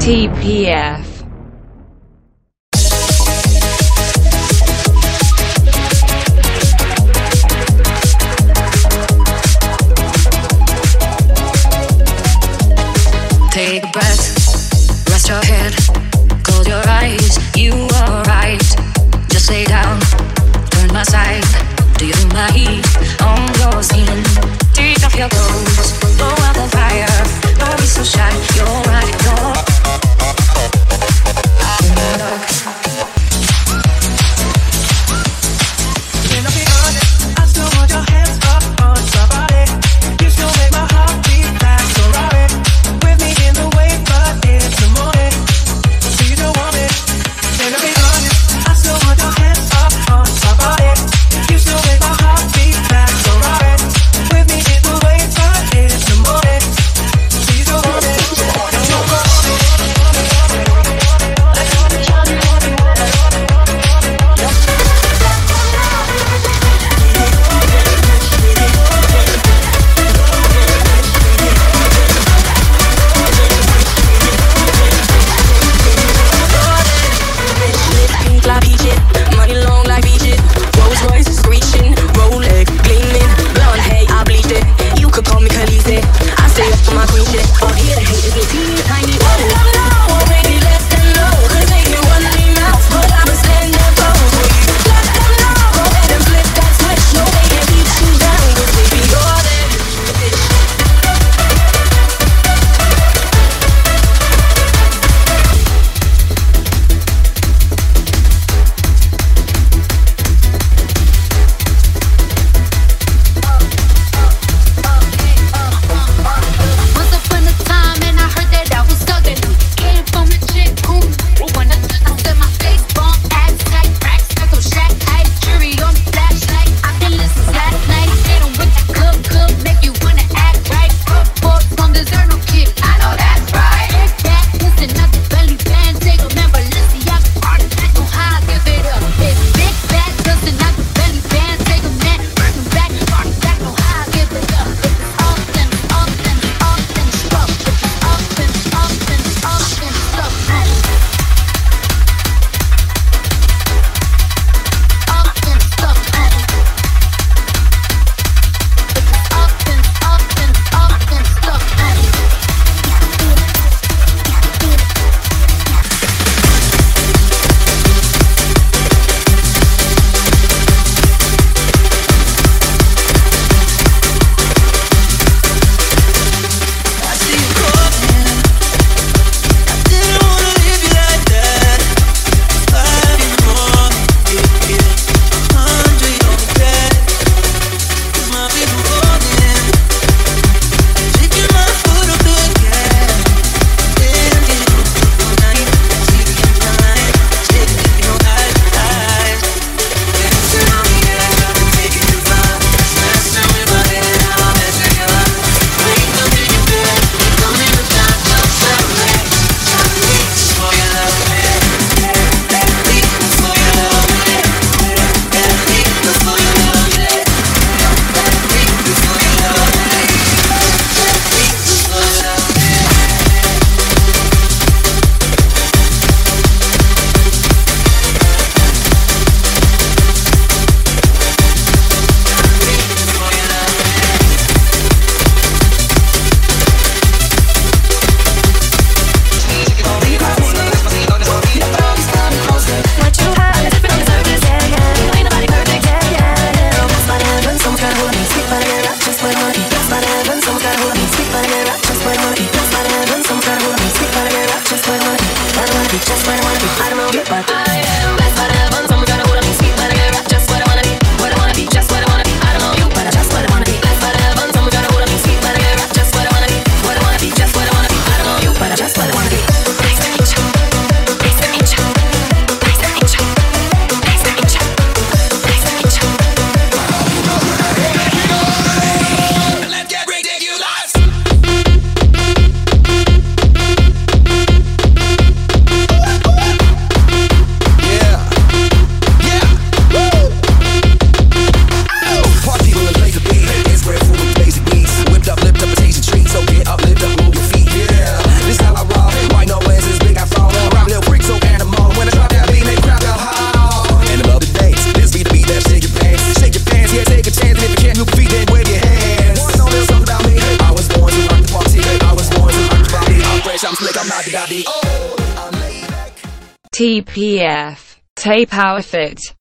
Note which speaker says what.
Speaker 1: TPF.
Speaker 2: Take a breath, rest your head, close your eyes, you are right. Just lay down, turn my side, do you my heat on your skin? Take off your clothes, blow out the fire, don't be so shy, you're right, you're
Speaker 3: Can I be honest? I still want your hands up on somebody. You still make my heart beat like Ferrari. With me in the wave, but it's the morning. So you don't want it. Can I be honest? I still want your hands up on somebody. You still make my heart beat like Ferrari. With me in the wave, but it's the morning. So you don't want it.
Speaker 2: pink like peach it, money long like beach it. Rolls Royce screeching, Rolex gleaming, blonde hair I bleached it. You could call me Khaleesi, I stay up for my queen shit. All here the hate is get teeny tiny. Won't make me less than low, 'cause they can run me mouth, but I'm a standing pose for you. Let them know, go ahead and flip that switch. No, they can't beat you down, 'cause baby you're that bitch.
Speaker 4: Once upon a time, and I heard that I was thuggin'. Came from a chick who wanna I said my face bump, ass tight, racks like I'm Shaq. Hey, jury on the flashlight. I've been listening last night. Hit 'em with that cook, make you wanna act right. Boys don't deserve no kick. I know that's right. Back, listen up the belly band, take a member, listen, y'all party. I know how I give it up. It's big bad, listen up the belly band, take a man, bring 'em back, party. I know how I give it up. It's often stuff. It's often stuff.
Speaker 1: TPF. Tape outfit.